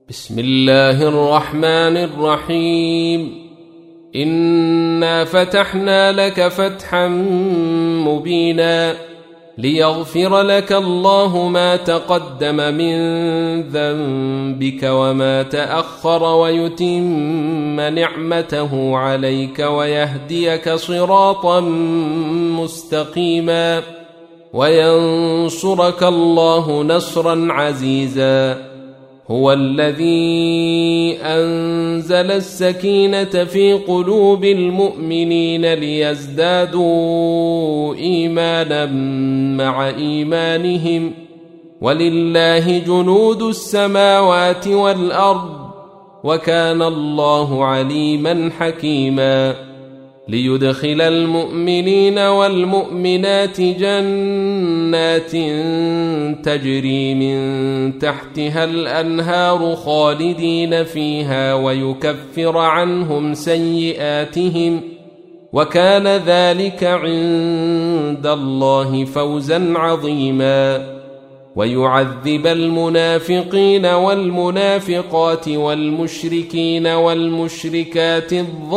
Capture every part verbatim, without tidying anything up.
بسم الله الرحمن الرحيم. إنا فتحنا لك فتحا مبينا ليغفر لك الله ما تقدم من ذنبك وما تأخر ويتم نعمته عليك ويهديك صراطا مستقيما وينصرك الله نصرا عزيزا. هو الذي أنزل السكينة في قلوب المؤمنين ليزدادوا إيمانا مع إيمانهم ولله جنود السماوات والأرض وكان الله عليما حكيما. ليدخل المؤمنين والمؤمنات جنات تجري من تحتها الأنهار خالدين فيها ويكفر عنهم سيئاتهم وكان ذلك عند الله فوزا عظيما. ويعذب المنافقين والمنافقات والمشركين والمشركات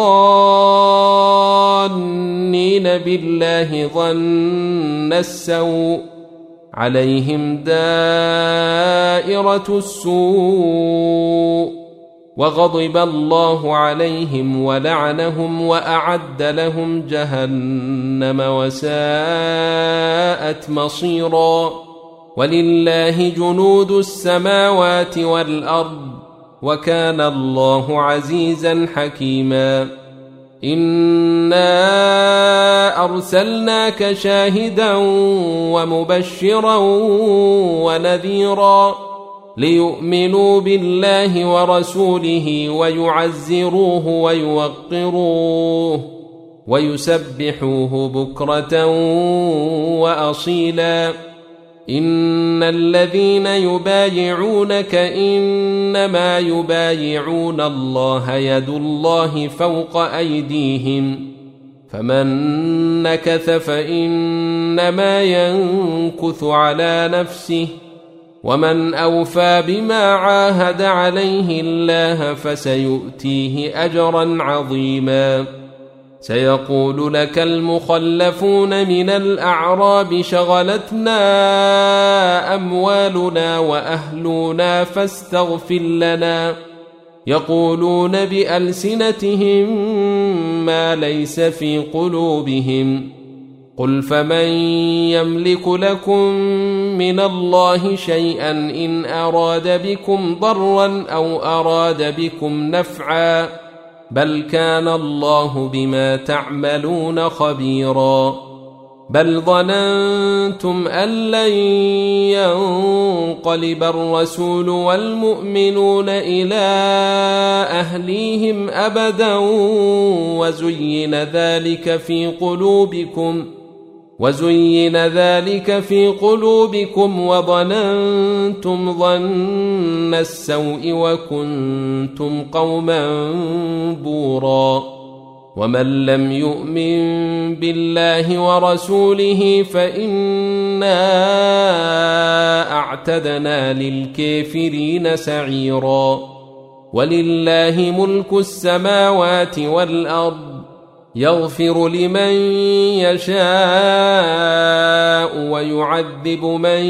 الظانين بالله ظن السوء عليهم دائرة السوء وغضب الله عليهم ولعنهم وأعد لهم جهنم وساءت مصيرا. ولله جنود السماوات والأرض وكان الله عزيزا حكيما. إنا أرسلناك شاهدا ومبشرا ونذيرا ليؤمنوا بالله ورسوله ويعزروه ويوقروه ويسبحوه بكرة وأصيلا. إن الذين يبايعونك إنما يبايعون الله يد الله فوق أيديهم فمن نكث فإنما ينكث على نفسه ومن أوفى بما عاهد عليه الله فسيؤتيه أجرا عظيما. سيقول لك المخلفون من الأعراب شغلتنا أموالنا وأهلنا فاستغفر لنا يقولون بألسنتهم ما ليس في قلوبهم قل فمن يملك لكم من الله شيئا إن أراد بكم ضرا أو أراد بكم نفعا بل كان الله بما تعملون خبيرا. بل ظننتم أن لن ينقلب الرسول والمؤمنون إلى أهليهم أبدا وزين ذلك في قلوبكم وزين ذلك في قلوبكم وظننتم ظن السوء وكنتم قوما بورا. ومن لم يؤمن بالله ورسوله فإنا أعتدنا للكافرين سعيرا. ولله ملك السماوات والأرض يغفر لمن يشاء ويعذب من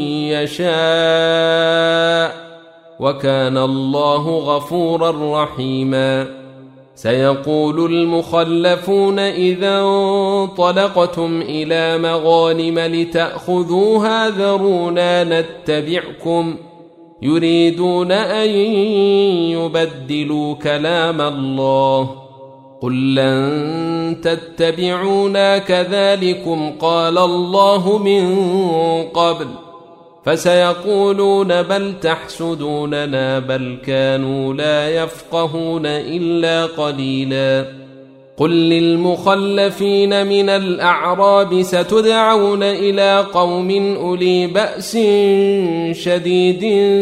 يشاء وكان الله غفورا رحيما. سيقول المخلفون إذا انطلقتم إلى مغانم لتأخذوها ذرونا نتبعكم يريدون أن يبدلوا كلام الله قل لن تتبعونا كذلكم قال الله من قبل فسيقولون بل تحسدوننا بل كانوا لا يفقهون إلا قليلا. قل للمخلفين من الأعراب ستدعون إلى قوم أولي بأس شديد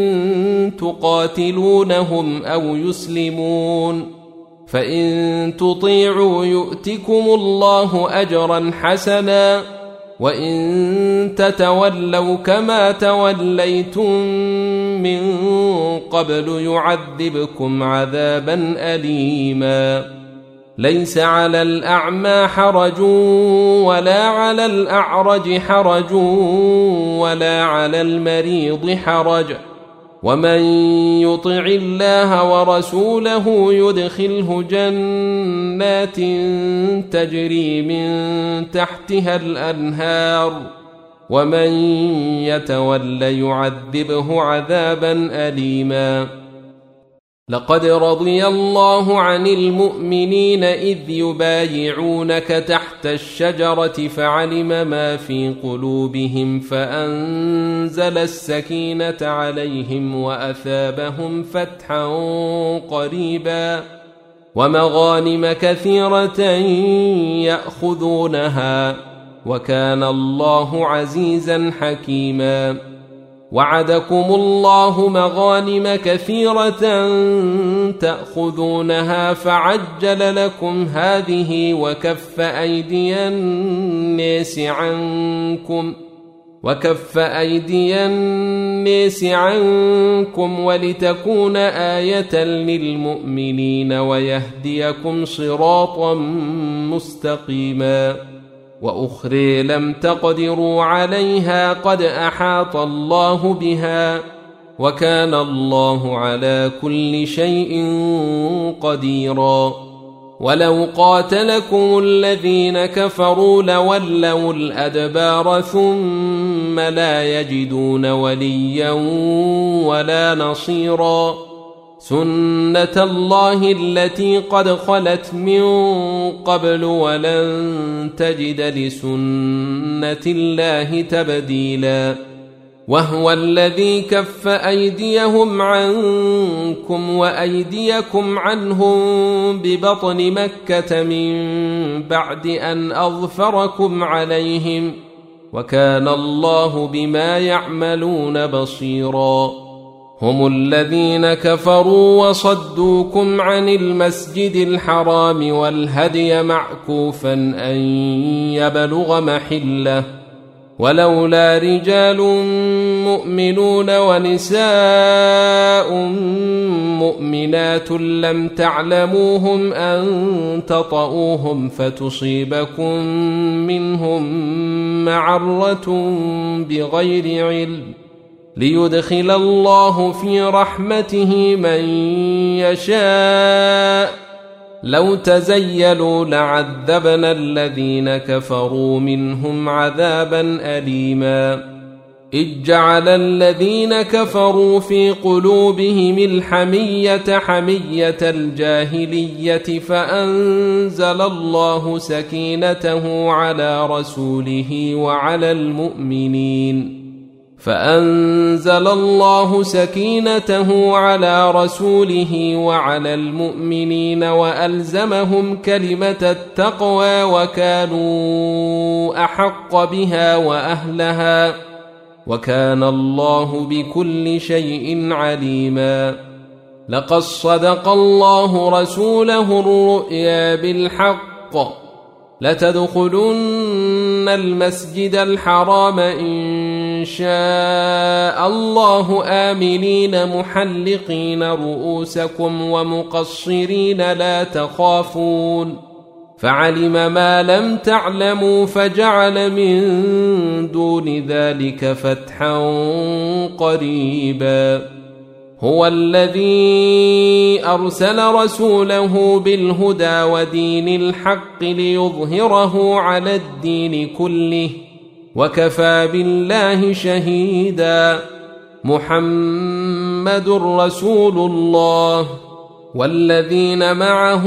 تقاتلونهم أو يسلمون فإن تطيعوا يؤتكم الله أجرا حسنا وإن تتولوا كما توليتم من قبل يعذبكم عذابا أليما ليس على الأعمى حرج ولا على الأعرج حرج ولا على المريض حرج ومن يطع الله ورسوله يدخله جنات تجري من تحتها الأنهار ومن يتول يعذبه عذابا أليما لقد رضي الله عن المؤمنين إذ يبايعونك تحت الشجرة فعلم ما في قلوبهم فأنزل السكينة عليهم وأثابهم فتحا قريبا ومغانم كثيرة يأخذونها وكان الله عزيزا حكيما وعدكم الله مغانم كثيرة تأخذونها فعجل لكم هذه وكف أيدي الناس عنكم وكف أيدي الناس عنكم ولتكون آية للمؤمنين ويهديكم صراطا مستقيما وأخرى لم تقدروا عليها قد أحاط الله بها وكان الله على كل شيء قديرا ولو قاتلكم الذين كفروا لولوا الأدبار ثم لا يجدون وليا ولا نصيرا سنة الله التي قد خلت من قبل ولن تجد لسنة الله تبديلا وهو الذي كف أيديهم عنكم وأيديكم عنهم ببطن مكة من بعد أن أظفركم عليهم وكان الله بما يعملون بصيرا هم الذين كفروا وصدوكم عن المسجد الحرام والهدي معكوفا أن يبلغ محله ولولا رجال مؤمنون ونساء مؤمنات لم تعلموهم أن تطؤوهم فتصيبكم منهم معرة بغير علم ليدخل الله في رحمته من يشاء لو تزيلوا لعذبنا الذين كفروا منهم عذابا أليما إذ جعل الذين كفروا في قلوبهم الحمية حمية الجاهلية فأنزل الله سكينته على رسوله وعلى المؤمنين فأنزل الله سكينته على رسوله وعلى المؤمنين وألزمهم كلمة التقوى وكانوا أحق بها وأهلها وكان الله بكل شيء عليما لقد صدق الله رسوله الرؤيا بالحق لتدخلن المسجد الحرام إن شاء الله آمنين محلقين رؤوسكم ومقصرين لا تخافون فعلم ما لم تعلموا فجعل من دون ذلك فتحا قريبا هو الذي أرسل رسوله بالهدى ودين الحق ليظهره على الدين كله وكفى بالله شهيدا محمد رسول الله والذين معه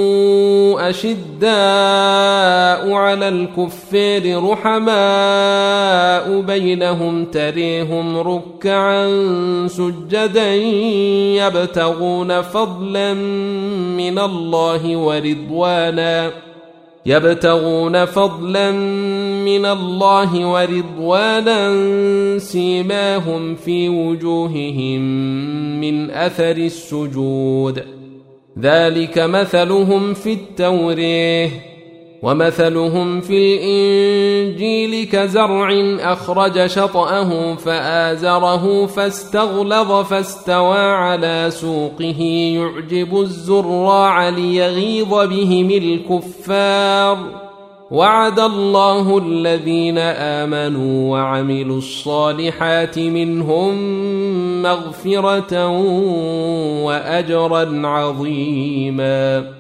أشداء على الكفار رحماء بينهم تريهم ركعا سجدا يبتغون فضلا من الله ورضوانا يبتغون فضلا من الله ورضوانا سيماهم في وجوههم من أثر السجود ذلك مثلهم في التوراة ومثلهم في الإنجيل كزرع أخرج شطأه فآزره فاستغلظ فاستوى على سوقه يعجب الزراع ليغيظ بهم الكفار وعد الله الذين آمنوا وعملوا الصالحات منهم مغفرة وأجرا عظيما.